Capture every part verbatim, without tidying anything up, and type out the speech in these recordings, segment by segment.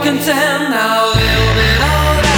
content now, a little bit older.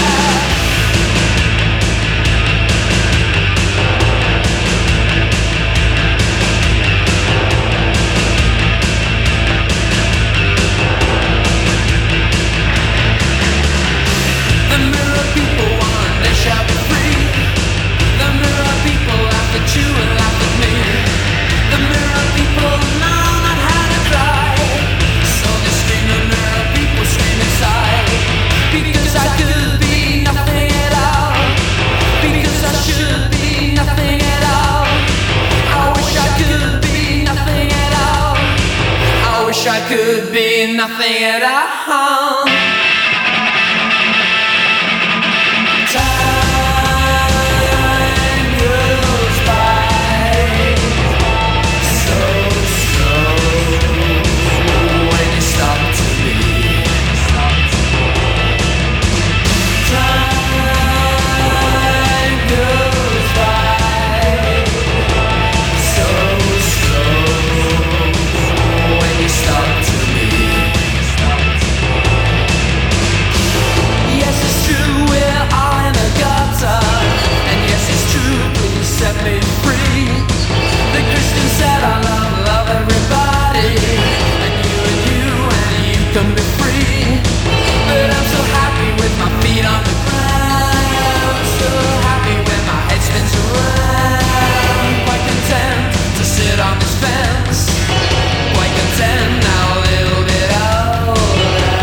The mirror people want, they shall be free. The mirror people laugh at you and laugh at me. The mirror people know not how to cry, so they scream. The mirror people scream inside, because I could be nothing at all, because I should be nothing at all. I wish I could be nothing at all. I wish I could be nothing at all. Set me free. The Christian said I love, love everybody, and you and you and you can be free. But I'm so happy with my feet on the ground, so happy when my head spins around. Quite content to sit on this fence, quite content now a little bit older.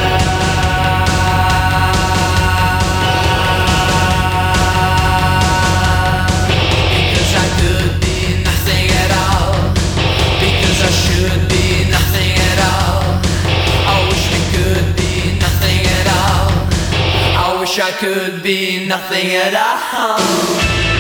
Should be nothing at all. I wish we could be nothing at all. I wish I could be nothing at all.